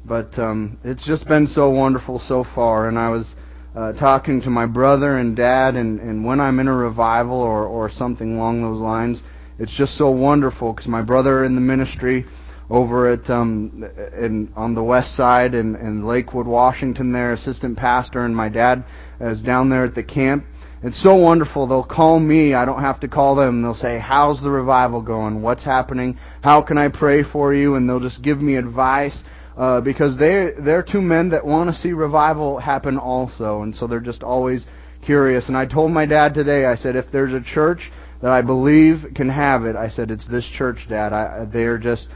But it's just been so wonderful so far. And I was talking to my brother and dad, and when I'm in a revival or something along those lines, it's just so wonderful because my brother in the ministry over at on the west side in Lakewood, Washington, there, assistant pastor, and my dad is down there at the camp. It's so wonderful. They'll call me. I don't have to call them. They'll say, "How's the revival going? What's happening? How can I pray for you?" And they'll just give me advice because they're two men that want to see revival happen also, and so they're just always curious. And I told my dad today, I said, if there's a church that I believe can have it, I said, it's this church, Dad. They're just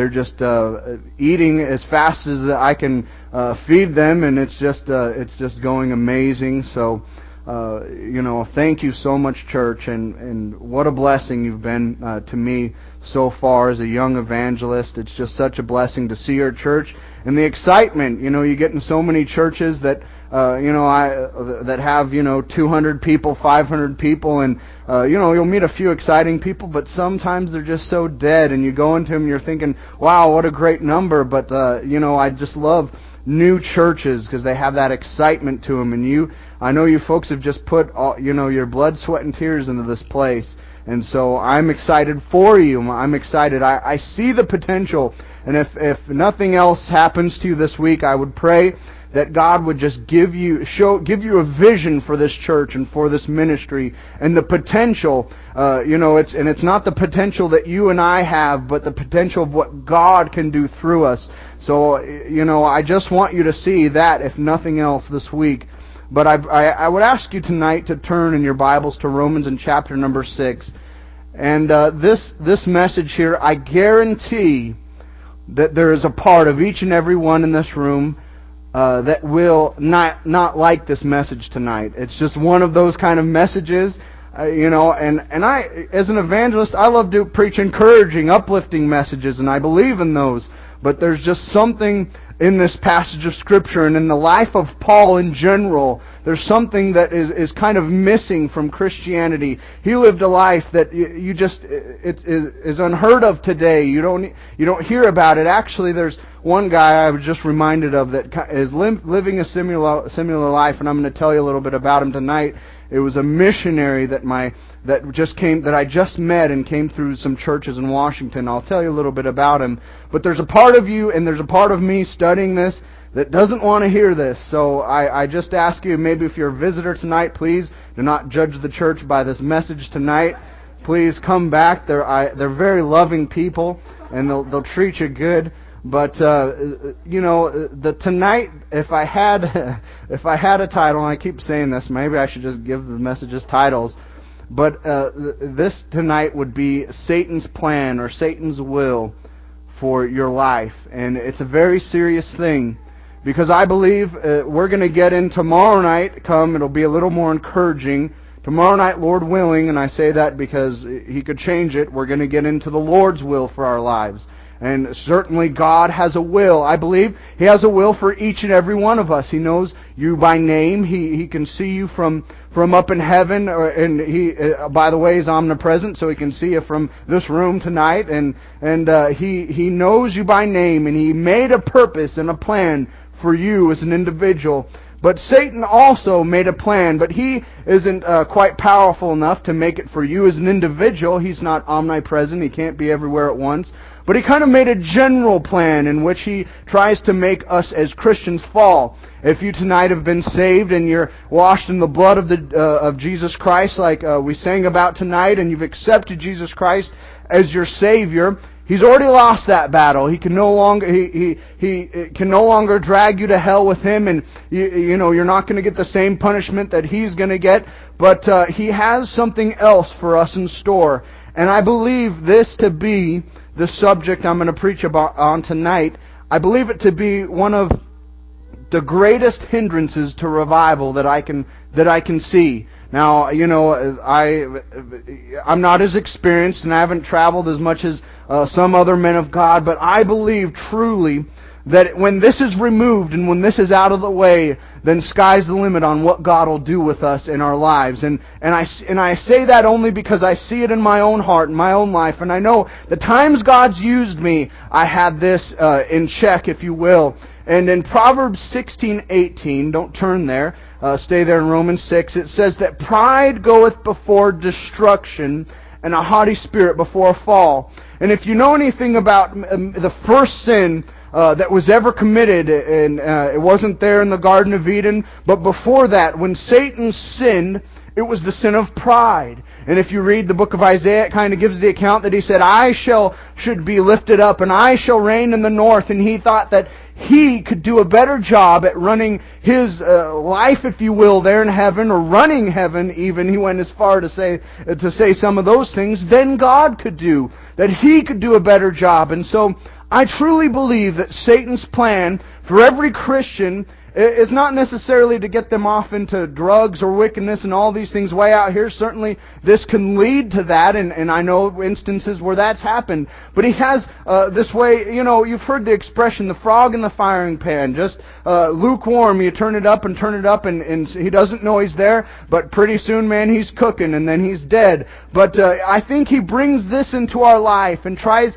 eating as fast as I can feed them, and it's just going amazing. So, thank you so much, church, and what a blessing you've been to me so far as a young evangelist. It's just such a blessing to see your church and the excitement. You get in so many churches that that have 200 people, 500 people, and you'll meet a few exciting people, but sometimes they're just so dead, and you go into them and you're thinking, wow, what a great number. But I just love new churches because they have that excitement to them, and I know you folks have just put all, your blood, sweat, and tears into this place, and so I'm excited for you. I'm excited. I see the potential, and if nothing else happens to you this week, I would pray that God would just give you a vision for this church and for this ministry and the potential. It's not the potential that you and I have, but the potential of what God can do through us. So, I just want you to see that, if nothing else, this week. But I would ask you tonight to turn in your Bibles to Romans in chapter number 6. And this message here, I guarantee that there is a part of each and every one in this room that will not like this message tonight. It's just one of those kind of messages, and I, as an evangelist, I love to preach encouraging, uplifting messages, and I believe in those. But there's just something in this passage of Scripture and in the life of Paul in general. There's something that is kind of missing from Christianity. He lived a life that it is unheard of today. You don't hear about it. Actually, there's one guy I was just reminded of that is living a similar life, and I'm going to tell you a little bit about him tonight. It was a missionary that I just met and came through some churches in Washington. I'll tell you a little bit about him. But there's a part of you and there's a part of me studying this that doesn't want to hear this. So I just ask you, maybe if you're a visitor tonight, please do not judge the church by this message tonight. Please come back. They're very loving people, and they'll treat you good. But tonight, if I had a title, and I keep saying this, maybe I should just give the messages titles. But this tonight would be Satan's plan or Satan's will for your life, and it's a very serious thing, because I believe we're going to get in tomorrow night. It'll be a little more encouraging tomorrow night, Lord willing, and I say that because He could change it. We're going to get into the Lord's will for our lives. And certainly God has a will. I believe He has a will for each and every one of us. He knows you by name. He can see you from up in heaven, and He, by the way, is omnipresent, so He can see you from this room tonight. And He knows you by name, and He made a purpose and a plan for you as an individual. But Satan also made a plan, but he isn't quite powerful enough to make it for you as an individual. He's not omnipresent. He can't be everywhere at once. But he kind of made a general plan in which he tries to make us as Christians fall. If you tonight have been saved and you're washed in the blood of Jesus Christ, like we sang about tonight, and you've accepted Jesus Christ as your Savior, He's already lost that battle. He can no longer he can no longer drag you to hell with Him, and you're not going to get the same punishment that He's going to get. But He has something else for us in store, and I believe this to be the subject I'm going to preach on tonight. I believe it to be one of the greatest hindrances to revival that I can see. Now, I'm not as experienced, and I haven't traveled as much as some other men of God, but I believe truly that when this is removed and when this is out of the way, then sky's the limit on what God will do with us in our lives. And I say that only because I see it in my own heart, in my own life, and I know the times God's used me, I had this in check, if you will. And in Proverbs 16:18, don't turn there, stay there in Romans 6, it says that pride goeth before destruction, and a haughty spirit before a fall. And if you know anything about the first sin that was ever committed, and it wasn't there in the Garden of Eden, but before that, when Satan sinned, it was the sin of pride. And if you read the book of Isaiah, it kind of gives the account that he said, I should be lifted up, and I shall reign in the north. And he thought that he could do a better job at running his life, if you will, there in heaven, or running heaven even. He went as far to say some of those things than God could do. That he could do a better job. And so I truly believe that Satan's plan for every Christian is not necessarily to get them off into drugs or wickedness and all these things way out here. Certainly this can lead to that, and I know instances where that's happened. But he has this way, you've heard the expression, the frog in the firing pan, just lukewarm. You turn it up, and he doesn't know he's there, but pretty soon, man, he's cooking, and then he's dead. But I think he brings this into our life and tries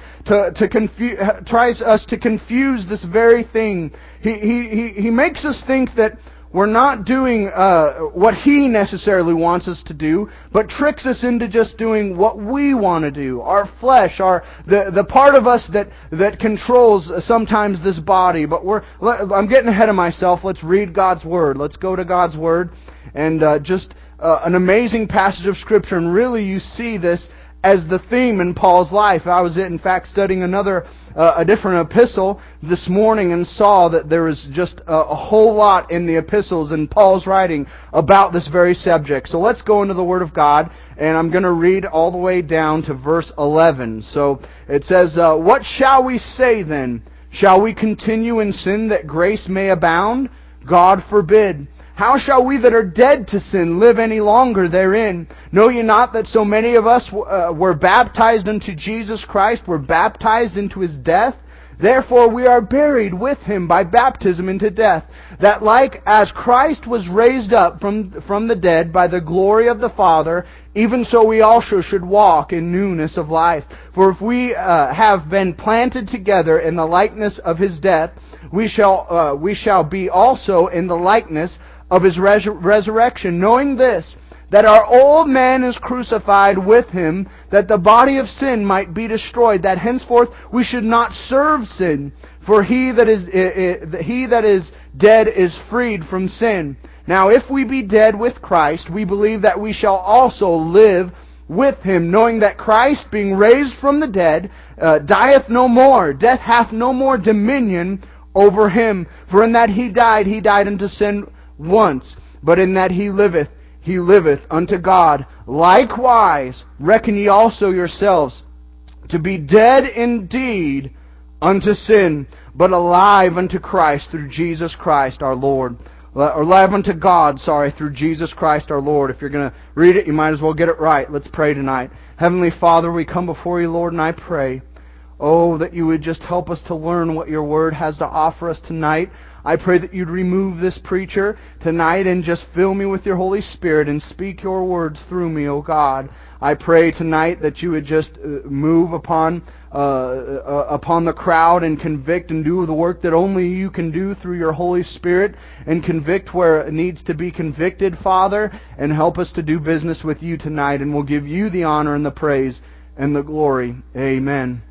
us to confuse this very thing. He makes us think that we're not doing what he necessarily wants us to do, but tricks us into just doing what we want to do. Our flesh, the part of us that controls sometimes this body. But I'm getting ahead of myself. Let's read God's Word. Let's go to God's Word, and just an amazing passage of Scripture. And really, you see this as the theme in Paul's life. I was, in fact, studying a different epistle this morning and saw that there is just a whole lot in the epistles and Paul's writing about this very subject. So let's go into the Word of God, and I'm going to read all the way down to verse 11. So it says, What shall we say then? Shall we continue in sin that grace may abound? God forbid. How shall we that are dead to sin live any longer therein? Know ye not that so many of us were baptized unto Jesus Christ, were baptized into His death? Therefore we are buried with Him by baptism into death, that like as Christ was raised up from the dead by the glory of the Father, even so we also should walk in newness of life. For if we have been planted together in the likeness of His death, we shall be also in the likeness of His resurrection, knowing this, that our old man is crucified with Him, that the body of sin might be destroyed, that henceforth we should not serve sin. For he that is dead is freed from sin. Now if we be dead with Christ, we believe that we shall also live with Him, knowing that Christ, being raised from the dead, dieth no more. Death hath no more dominion over Him. For in that He died unto sin once, but in that He liveth unto God. Likewise, reckon ye also yourselves to be dead indeed unto sin, but alive unto Christ through Jesus Christ our Lord. Or alive unto God, through Jesus Christ our Lord. If you're going to read it, you might as well get it right. Let's pray tonight. Heavenly Father, we come before you, Lord, and I pray, that you would just help us to learn what your Word has to offer us tonight. I pray that you'd remove this preacher tonight and just fill me with your Holy Spirit and speak your words through me, O God. I pray tonight that you would just move upon the crowd and convict and do the work that only you can do through your Holy Spirit, and convict where it needs to be convicted, Father, and help us to do business with you tonight, and we'll give you the honor and the praise and the glory. Amen.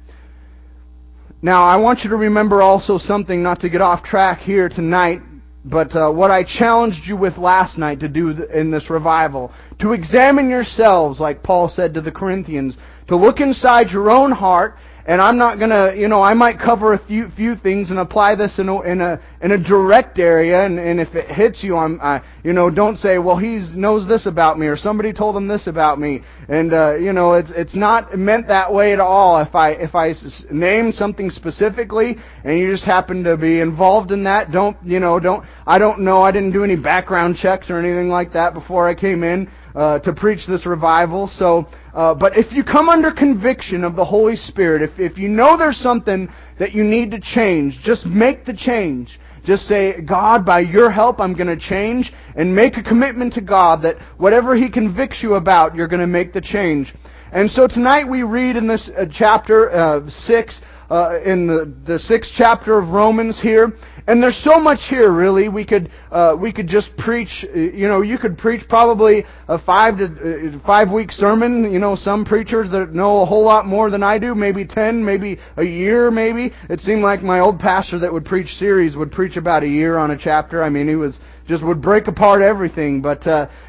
Now, I want you to remember also something, not to get off track here tonight, but what I challenged you with last night to do in this revival. To examine yourselves, like Paul said to the Corinthians, to look inside your own heart. And I'm not going to, I might cover a few things and apply this in a direct area. And if it hits you, don't say, well, he knows this about me, or somebody told him this about me. And it's not meant that way at all. If I name something specifically and you just happen to be involved in that, I don't know. I didn't do any background checks or anything like that before I came in to preach this revival. So, but if you come under conviction of the Holy Spirit, if you know there's something that you need to change, just make the change. Just say, God, by your help, I'm going to change, and make a commitment to God that whatever He convicts you about, you're going to make the change. And so tonight we read in this chapter 6, in the 6th chapter of Romans here, And there's so much here, really. We could just preach. You could preach probably a 5 week sermon. Some preachers that know a whole lot more than I do, maybe 10, maybe a year, maybe. It seemed like my old pastor that would preach series would preach about a year on a chapter. I mean, he would break apart everything. But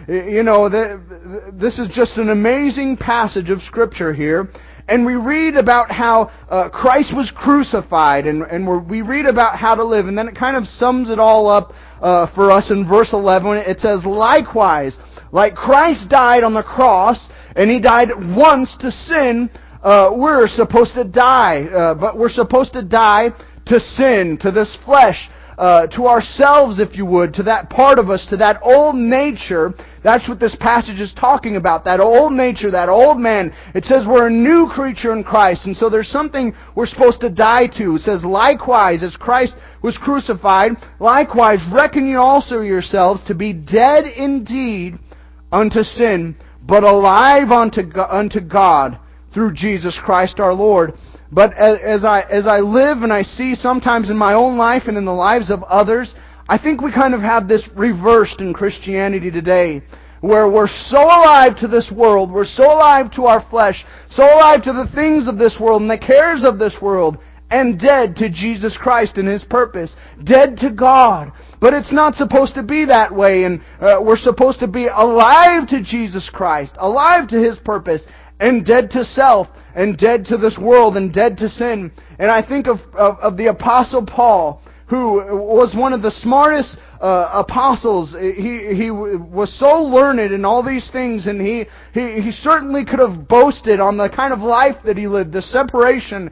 this is just an amazing passage of Scripture here. And we read about how Christ was crucified, and we read about how to live, and then it kind of sums it all up for us in verse 11. It says, "Likewise, like Christ died on the cross, and He died once to sin, we're supposed to die. But we're supposed to die to sin, to this flesh, to ourselves, if you would, to that part of us, to that old nature." That's what this passage is talking about, that old nature, that old man. It says we're a new creature in Christ, and so there's something we're supposed to die to. It says, "Likewise, as Christ was crucified, likewise reckon ye also yourselves to be dead indeed unto sin, but alive unto God through Jesus Christ our Lord." But as I live and I see sometimes in my own life and in the lives of others, I think we kind of have this reversed in Christianity today, where we're so alive to this world, we're so alive to our flesh, so alive to the things of this world and the cares of this world, and dead to Jesus Christ and His purpose, dead to God. But it's not supposed to be that way, and we're supposed to be alive to Jesus Christ, alive to His purpose, and dead to self, and dead to this world, and dead to sin. And I think of the Apostle Paul, who was one of the smartest apostles. He was so learned in all these things, and he certainly could have boasted on the kind of life that he lived, the separation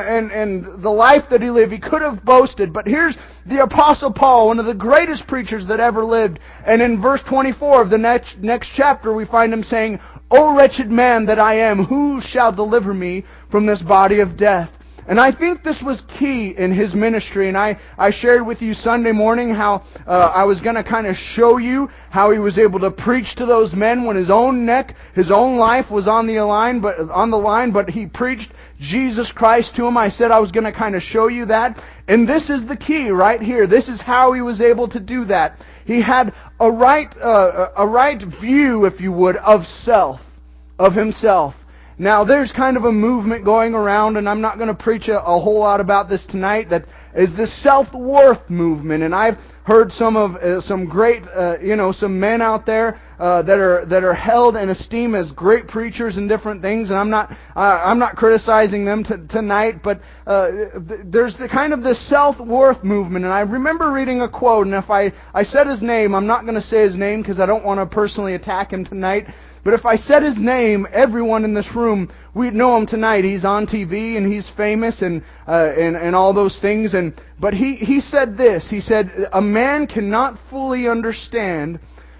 and the life that he lived. He could have boasted. But here's the Apostle Paul, one of the greatest preachers that ever lived. And in verse 24 of the next chapter, we find him saying, "O wretched man that I am, who shall deliver me from this body of death?" And I think this was key in his ministry. And I shared with you Sunday morning how I was going to kind of show you how he was able to preach to those men when his own neck, his own life was on the line, but he preached Jesus Christ to him. I said I was going to kind of show you that. And this is the key right here. This is how he was able to do that. He had a right view, if you would, of self, of himself. Now, there's kind of a movement going around, and I'm not going to preach a whole lot about this tonight, that is the self-worth movement. And I've heard some great, some men out there that are held in esteem as great preachers and different things. And I'm not criticizing them tonight, but there's the kind of the self-worth movement. And I remember reading a quote, and if I said his name, I'm not going to say his name because I don't want to personally attack him tonight. But if I said his name, everyone in this room, we'd know him tonight. He's on TV and he's famous and all those things. But he said this. He said, "A man cannot fully understand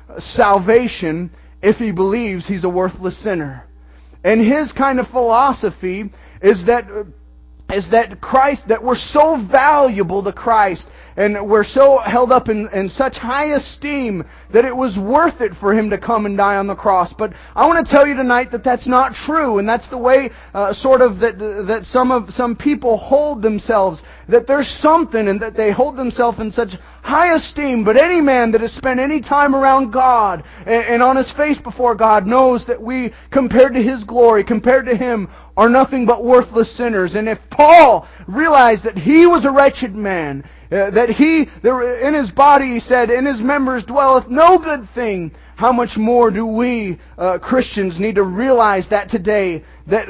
salvation if he believes he's a worthless sinner." And his kind of philosophy is that Christ, that we're so valuable to Christ, and we're so held up in such high esteem that it was worth it for Him to come and die on the cross. But I want to tell you tonight that that's not true, and that's the way that some people hold themselves, that there's something, and that they hold themselves in such high esteem. But any man that has spent any time around God and on his face before God knows that we, compared to His glory, compared to Him, are nothing but worthless sinners. And if Paul realized that he was a wretched man, that in his body, he said, in his members dwelleth no good thing, how much more do we Christians need to realize that today, that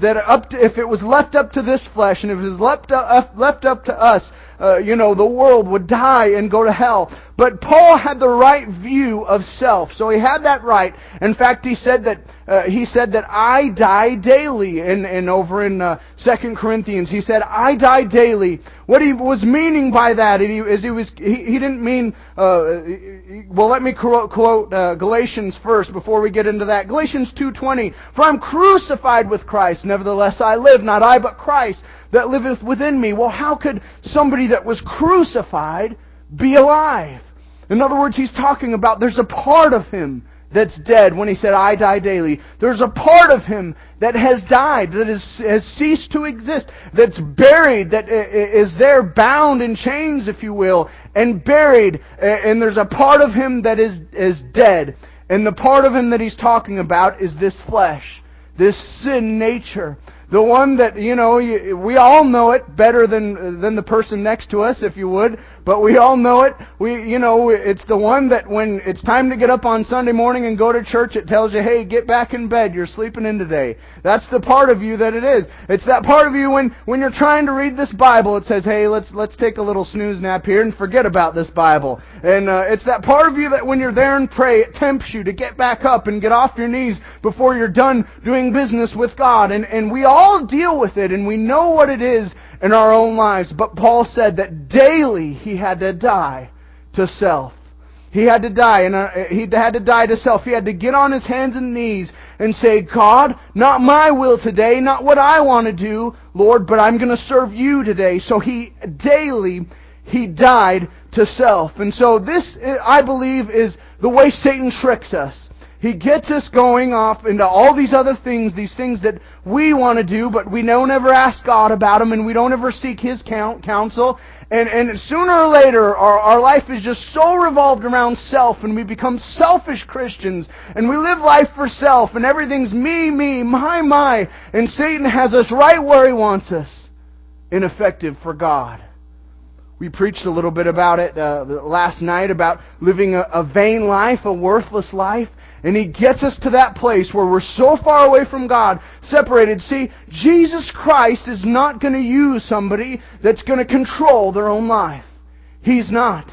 if it was left up to this flesh, and if it was left up to us, the world would die and go to hell. But Paul had the right view of self, so he had that right. In fact, he said that I die daily. And over in 2 Corinthians, he said, "I die daily." What he was meaning by that, he didn't mean. Well, let me quote Galatians first before we get into that. Galatians 2:20. "For I'm crucified with Christ; nevertheless I live, not I, but Christ that liveth within me." Well, how could somebody that was crucified be alive? In other words, he's talking about there's a part of him that's dead when he said, "I die daily." There's a part of him that has died, that has ceased to exist, that's buried, that is there bound in chains, if you will, and buried, and there's a part of him that is dead. And the part of him that he's talking about is this flesh, this sin nature. The one that, we all know it better than the person next to us, if you would. But we all know it. It's the one that when it's time to get up on Sunday morning and go to church, it tells you, hey, get back in bed. You're sleeping in today. That's the part of you that it is. It's that part of you when you're trying to read this Bible, it says, hey, let's take a little snooze nap here and forget about this Bible. And it's that part of you that when you're there and pray, it tempts you to get back up and get off your knees before you're done doing business with God. And we all deal with it, and we know what it is in our own lives. But Paul said that daily he had to die to self. He had to die, and he had to die to self. He had to get on his hands and knees and say, God, not my will today, not what I want to do, Lord, but I'm going to serve you today. So he died to self. And so this, I believe, is the way Satan tricks us. He gets us going off into all these other things, these things that we want to do, but we don't ever ask God about them, and we don't ever seek His counsel. And sooner or later, our life is just so revolved around self, and we become selfish Christians, and we live life for self, and everything's me, my, and Satan has us right where he wants us, ineffective for God. We preached a little bit about it last night, about living a vain life, a worthless life. And he gets us to that place where we're so far away from God, separated. See, Jesus Christ is not going to use somebody that's going to control their own life. He's not.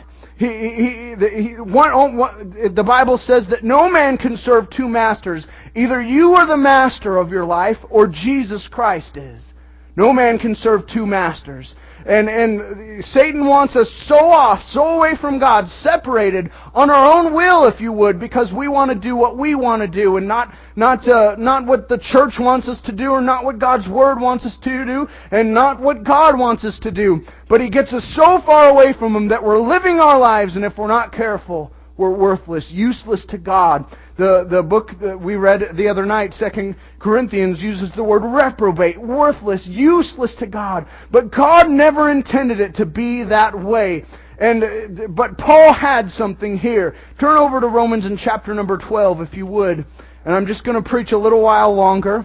The Bible says that no man can serve two masters. Either you are the master of your life, or Jesus Christ is. No man can serve two masters. And Satan wants us so off, so away from God, separated on our own will, if you would, because we want to do what we want to do, and not what the church wants us to do, or not what God's Word wants us to do, and not what God wants us to do. But he gets us so far away from Him that we're living our lives, and if we're not careful, we're worthless, useless to God. The book that we read the other night, 2 Corinthians, uses the word reprobate, worthless, useless to God. But God never intended it to be that way. But Paul had something here. Turn over to Romans in chapter number 12, if you would. And I'm just going to preach a little while longer.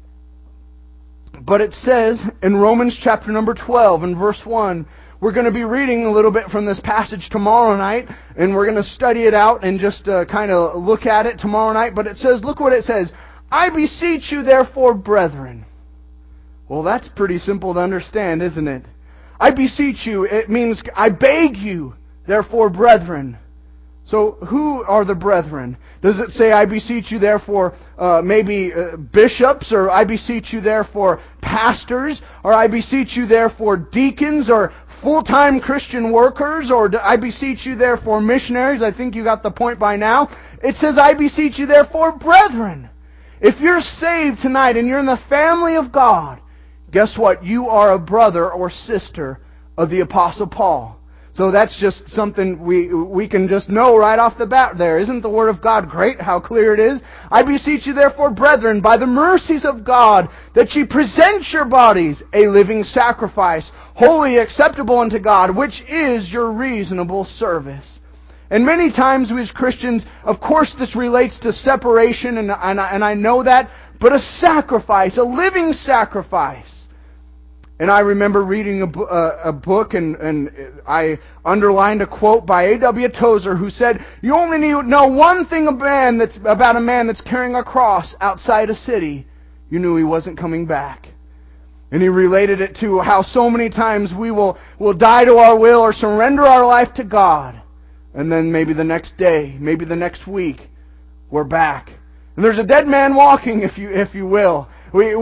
But it says in Romans chapter number 12 and verse 1, we're going to be reading a little bit from this passage tomorrow night, and we're going to study it out and just kind of look at it tomorrow night. But it says, look what it says. I beseech you therefore, brethren. Well, that's pretty simple to understand, isn't it? I beseech you, it means I beg you, therefore, brethren. So who are the brethren? Does it say, I beseech you therefore, maybe bishops, or I beseech you therefore pastors, or I beseech you therefore deacons, or full-time Christian workers, or I beseech you therefore missionaries? I think you got the point by now. It says, I beseech you therefore, brethren. If you're saved tonight and you're in the family of God, guess what? You are a brother or sister of the Apostle Paul. So that's just something we can just know right off the bat there. Isn't the Word of God great? How clear it is? I beseech you therefore, brethren, by the mercies of God, that ye present your bodies a living sacrifice, holy, acceptable unto God, which is your reasonable service. And many times we as Christians, of course this relates to separation, and I know that, but a sacrifice, a living sacrifice. And I remember reading a book, and I underlined a quote by A.W. Tozer, who said, you only need to know one thing about a man that's carrying a cross outside a city. You knew he wasn't coming back. And he related it to how so many times we will die to our will or surrender our life to God. And then maybe the next day, maybe the next week, we're back. And there's a dead man walking, if you will. We've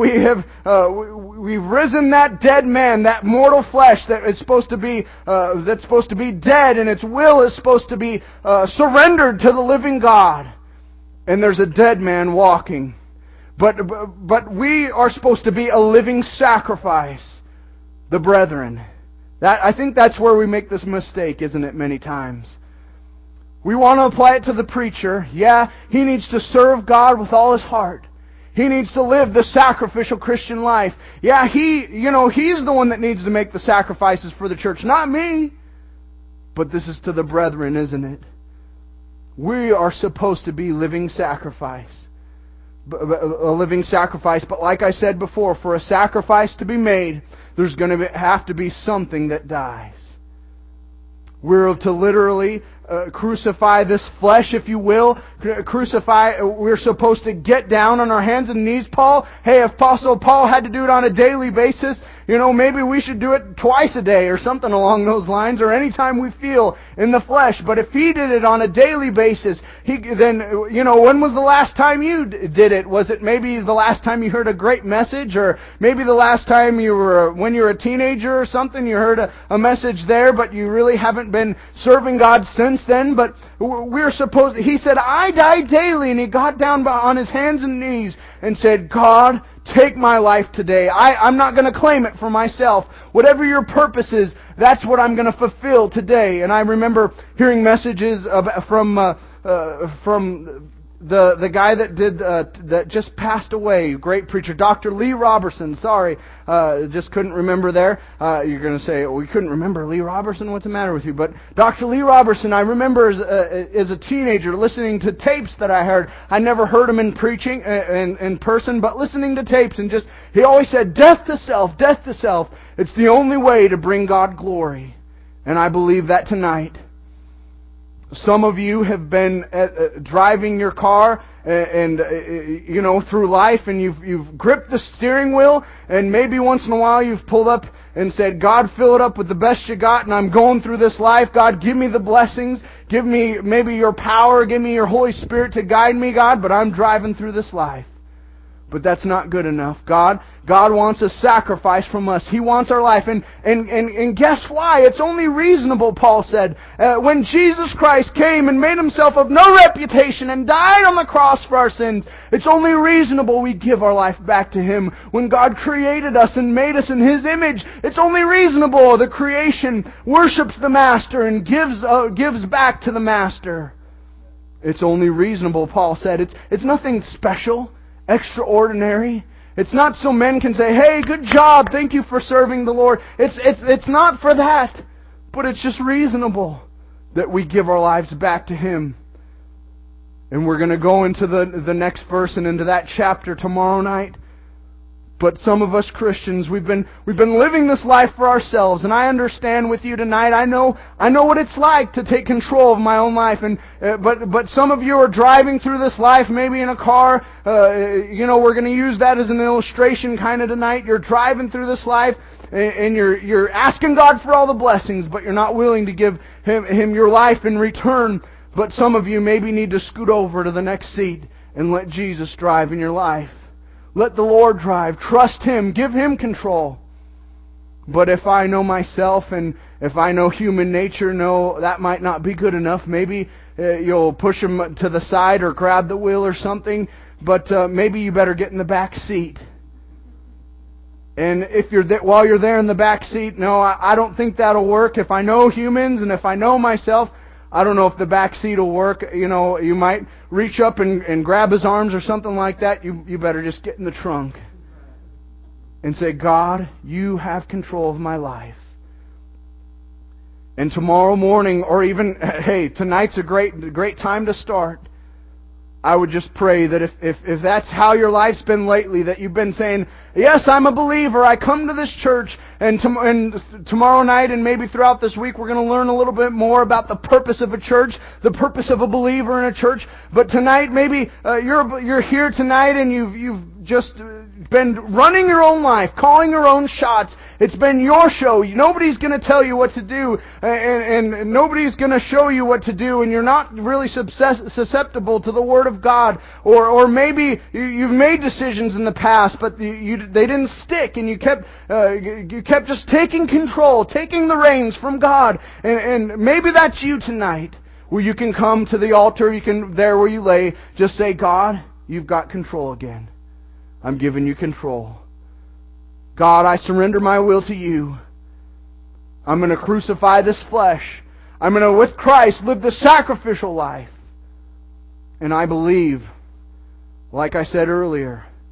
risen that dead man, that mortal flesh that is supposed to be dead, and its will is supposed to be surrendered to the living God. And there's a dead man walking. But we are supposed to be a living sacrifice, the brethren. I think that's where we make this mistake, isn't it, many times? We want to apply it to the preacher. Yeah, he needs to serve God with all his heart. He needs to live the sacrificial Christian life. Yeah, he's the one that needs to make the sacrifices for the church, not me. But this is to the brethren, isn't it? We are supposed to be living sacrifice. A living sacrifice. But like I said before, for a sacrifice to be made, there's going to have to be something that dies. We're to literally crucify this flesh, if you will. We're supposed to get down on our hands and knees, Paul. Hey, if Apostle Paul had to do it on a daily basis, maybe we should do it twice a day or something along those lines, or anytime we feel in the flesh. But if he did it on a daily basis, when was the last time you did it? Was it maybe the last time you heard a great message, or maybe the last time when you were a teenager or something, you heard a message there, but you really haven't been serving God since then? But he said, I die daily, and he got down on his hands and knees and said, God, take my life today. I'm not going to claim it for myself. Whatever your purpose is, that's what I'm going to fulfill today. And I remember hearing messages from the guy that just passed away, great preacher, Dr. Lee Roberson. Sorry, just couldn't remember there. You're going to say, we couldn't remember Lee Roberson? What's the matter with you? But Dr. Lee Roberson, I remember as a teenager listening to tapes that I heard. I never heard him in preaching in person, but listening to tapes, and he always said, death to self, death to self. It's the only way to bring God glory. And I believe that tonight. Some of you have been driving your car and through life, and you've gripped the steering wheel, and maybe once in a while you've pulled up and said, God, fill it up with the best you got, and I'm going through this life. God, give me the blessings. Give me maybe your power. Give me your Holy Spirit to guide me, God, but I'm driving through this life. But that's not good enough. God wants a sacrifice from us. He wants our life. And guess why? It's only reasonable, Paul said. When Jesus Christ came and made Himself of no reputation and died on the cross for our sins, it's only reasonable we give our life back to Him. When God created us and made us in His image, it's only reasonable the creation worships the Master and gives back to the Master. It's only reasonable, Paul said. It's nothing special, extraordinary. It's not so men can say, hey, good job, thank you for serving the Lord. It's not for that. But it's just reasonable that we give our lives back to Him. And we're going to go into the next verse and into that chapter tomorrow night. But some of us Christians, we've been living this life for ourselves, and I understand with you tonight. I know what it's like to take control of my own life, and but some of you are driving through this life, maybe in a car. We're going to use that as an illustration kind of tonight. You're driving through this life, and you're asking God for all the blessings, but you're not willing to give Him your life in return. But some of you maybe need to scoot over to the next seat and let Jesus drive in your life. Let the Lord drive. Trust Him. Give Him control. But if I know myself and if I know human nature, no, that might not be good enough. Maybe you'll push Him to the side or grab the wheel or something. But maybe you better get in the back seat. And if while you're there in the back seat, no, I don't think that'll work. If I know humans and if I know myself, I don't know if the back seat will work. You might reach up and grab his arms or something like that. You better just get in the trunk and say, God, You have control of my life. And tomorrow morning, or even, hey, tonight's a great time to start. I would just pray that if that's how your life's been lately, that you've been saying, yes, I'm a believer, I come to this church, and tomorrow night and maybe throughout this week we're going to learn a little bit more about the purpose of a church, the purpose of a believer in a church. But tonight, maybe you're here tonight and you've just been running your own life, calling your own shots. It's been your show. Nobody's going to tell you what to do, and nobody's going to show you what to do, and you're not really susceptible to the Word of God. Or maybe you've made decisions in the past, but they didn't stick, and you kept just taking control, taking the reins from God. And maybe that's you tonight, where you can come to the altar, there where you lay, just say, God, You've got control again. I'm giving You control. God, I surrender my will to You. I'm going to crucify this flesh. I'm going to, with Christ, live the sacrificial life. And I believe, like I said earlier,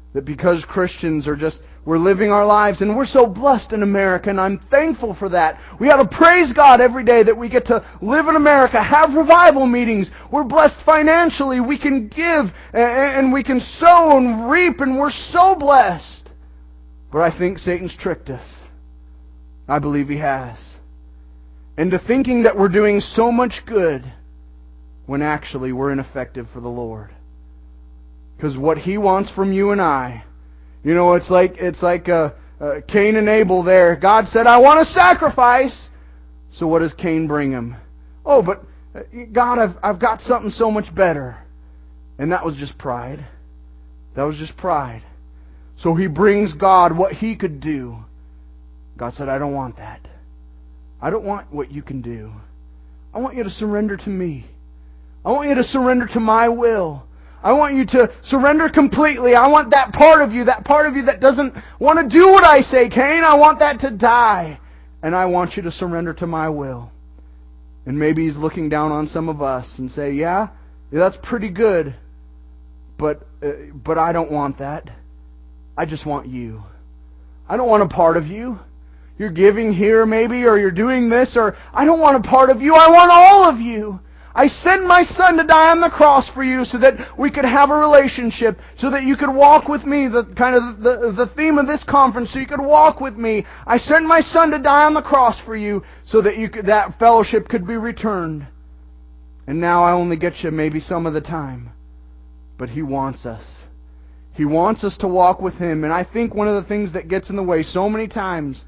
That because Christians are just, we're living our lives, and we're so blessed in America, and I'm thankful for that. We ought to praise God every day that we get to live in America, have revival meetings. We're blessed financially. We can give, and we can sow and reap, and we're so blessed. But I think Satan's tricked us. I believe he has. Into thinking that we're doing so much good when actually we're ineffective for the Lord. Because what he wants from you and I, it's like Cain and Abel there. God said, I want a sacrifice. So what does Cain bring him? Oh, but God, I've got something so much better. And that was just pride. That was just pride. So he brings God what he could do. God said, I don't want that. I don't want what you can do. I want you to surrender to me. I want you to surrender to my will. I want you to surrender completely. I want that part of you that doesn't want to do what I say, Cain. I want that to die. And I want you to surrender to my will. And maybe he's looking down on some of us and say, yeah, that's pretty good. But I don't want that. I just want you. I don't want a part of you. You're giving here maybe, or you're doing this, or I don't want a part of you. I want all of you. I sent my Son to die on the cross for you so that we could have a relationship, so that you could walk with me, the theme of this conference, so you could walk with me. I sent my Son to die on the cross for you so that that fellowship could be returned. And now I only get you maybe some of the time. But He wants us. He wants us to walk with Him. And I think one of the things that gets in the way so many times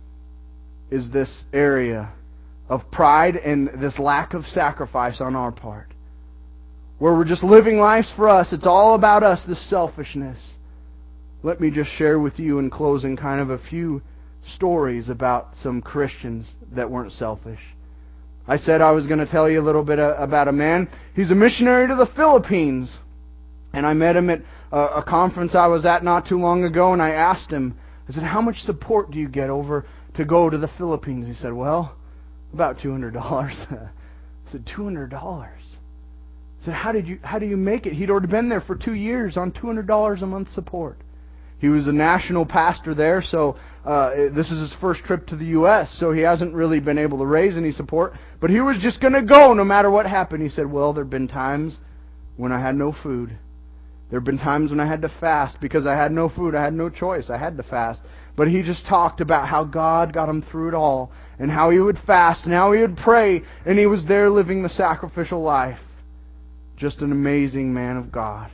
is this area of pride and this lack of sacrifice on our part. Where we're just living lives for us. It's all about us, this selfishness. Let me just share with you in closing kind of a few stories about some Christians that weren't selfish. I said I was going to tell you a little bit about a man. He's a missionary to the Philippines. And I met him at a conference I was at not too long ago, and I asked him, I said, how much support do you get over to go to the Philippines? He said, well, about $200. I said, $200? I said, how do you make it? He'd already been there for 2 years on $200 a month support. He was a national pastor there, so this is his first trip to the U.S., so he hasn't really been able to raise any support. But he was just going to go no matter what happened. He said, well, there have been times when I had no food. There have been times when I had to fast because I had no food. I had no choice. I had to fast. But he just talked about how God got him through it all, and how he would fast, and how he would pray, and he was there living the sacrificial life. Just an amazing man of God.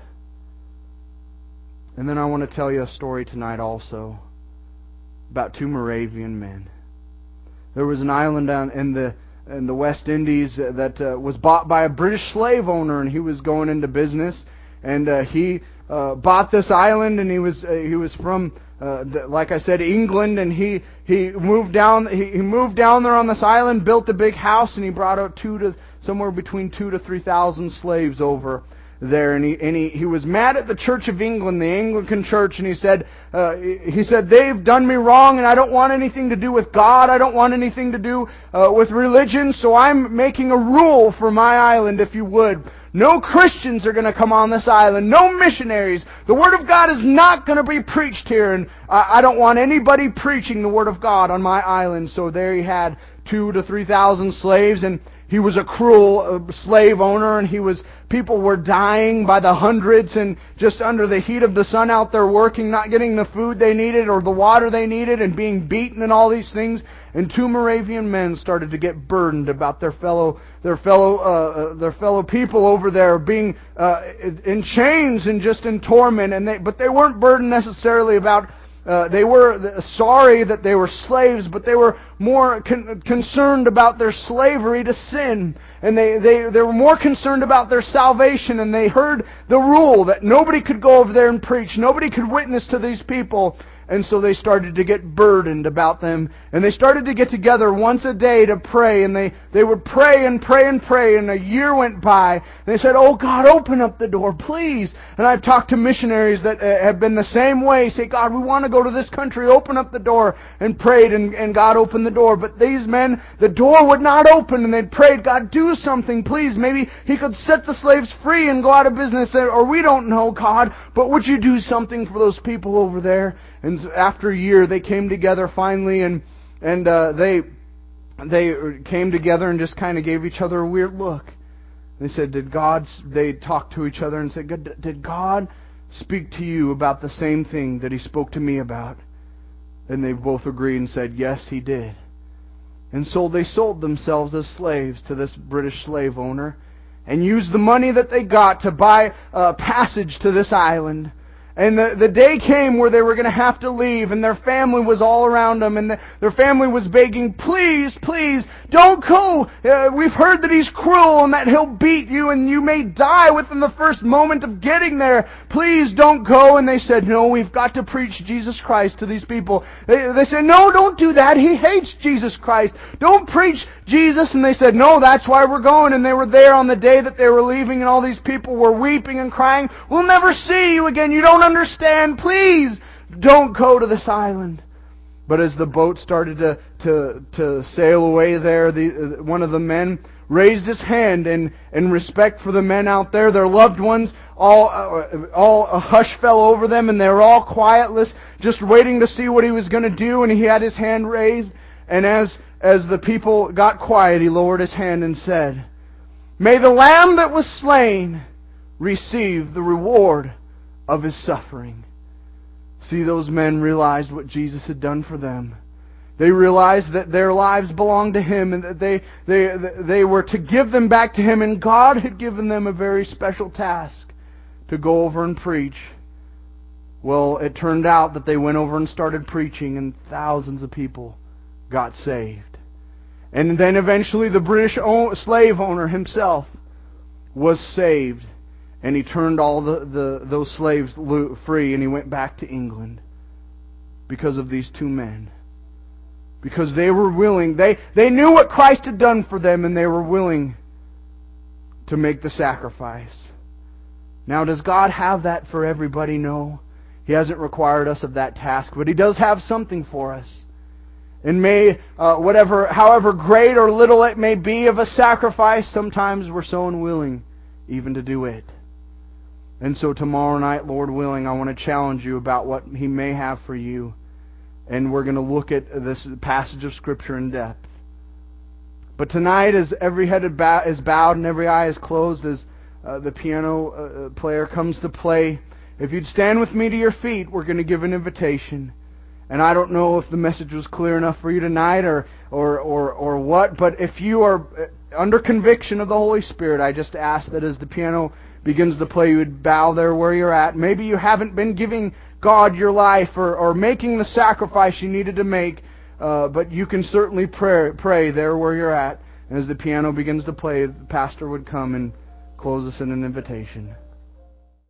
And then I want to tell you a story tonight also about two Moravian men. There was an island down in the West Indies that was bought by a British slave owner, and he was going into business. And he bought this island, and he was from, like I said, England, and he moved down. He moved down there on this island, built a big house, and he brought out somewhere between 2,000 to 3,000 slaves over there. And he was mad at the Church of England, the Anglican Church, and he said they've done me wrong, and I don't want anything to do with God. I don't want anything to do with religion. So I'm making a rule for my island, if you would. No Christians are going to come on this island. No missionaries. The Word of God is not going to be preached here. And I don't want anybody preaching the Word of God on my island. So there he had 2,000 to 3,000 slaves. And he was a cruel slave owner. And people were dying by the hundreds. And just under the heat of the sun out there working, not getting the food they needed or the water they needed, and being beaten and all these things. And two Moravian men started to get burdened about their fellow people over there being in chains and just in torment. But they weren't burdened necessarily about. They were sorry that they were slaves, but they were more concerned about their slavery to sin, and they were more concerned about their salvation. And they heard the rule that nobody could go over there and preach, nobody could witness to these people. And so they started to get burdened about them. And they started to get together once a day to pray. And they would pray and pray and pray. And a year went by. And they said, "Oh God, open up the door, please." And I've talked to missionaries that have been the same way. Say, "God, we want to go to this country. Open up the door." And prayed, and God opened the door. But these men, the door would not open. And they'd prayed, "God, do something, please. Maybe He could set the slaves free and go out of business. Or we don't know, God. But would You do something for those people over there?" And after a year, they came together finally, and they came together and just kind of gave each other a weird look. They said, they talked to each other and said, "Did God speak to you about the same thing that He spoke to me about?" And they both agreed and said, "Yes, He did." And so they sold themselves as slaves to this British slave owner and used the money that they got to buy a passage to this island. And the day came where they were going to have to leave, and their family was all around them, and their family was begging, "Please, please, don't go. We've heard that he's cruel and that he'll beat you, and you may die within the first moment of getting there. Please don't go." And they said, "No, we've got to preach Jesus Christ to these people." They said, "No, don't do that. He hates Jesus Christ. Don't preach Jesus." And they said, "No, that's why we're going." And they were there on the day that they were leaving, and all these people were weeping and crying, "We'll never see you again. You don't understand. Please don't go to this island." But as the boat started to sail away there, one of the men raised his hand in respect for the men out there, their loved ones. All a hush fell over them, and they were all quietless, just waiting to see what he was going to do. And he had his hand raised, and as the people got quiet, he lowered his hand and said, "May the Lamb that was slain receive the reward of His suffering." See, those men realized what Jesus had done for them. They realized that their lives belonged to Him, and that they were to give them back to Him, and God had given them a very special task to go over and preach. Well, it turned out that they went over and started preaching, and thousands of people got saved. And then eventually the British slave owner himself was saved. And he turned all those slaves free, and he went back to England because of these two men. Because they were willing. They knew what Christ had done for them, and they were willing to make the sacrifice. Now, does God have that for everybody? No. He hasn't required us of that task, but He does have something for us. And however great or little it may be of a sacrifice, sometimes we're so unwilling even to do it. And so tomorrow night, Lord willing, I want to challenge you about what He may have for you. And we're going to look at this passage of Scripture in depth. But tonight, as every head is bowed and every eye is closed, as the piano player comes to play, if you'd stand with me to your feet, we're going to give an invitation. And I don't know if the message was clear enough for you tonight or what, but if you are under conviction of the Holy Spirit, I just ask that as the piano begins to play, you would bow there where you're at. Maybe you haven't been giving God your life or making the sacrifice you needed to make, but you can certainly pray there where you're at. And as the piano begins to play, the pastor would come and close us in an invitation.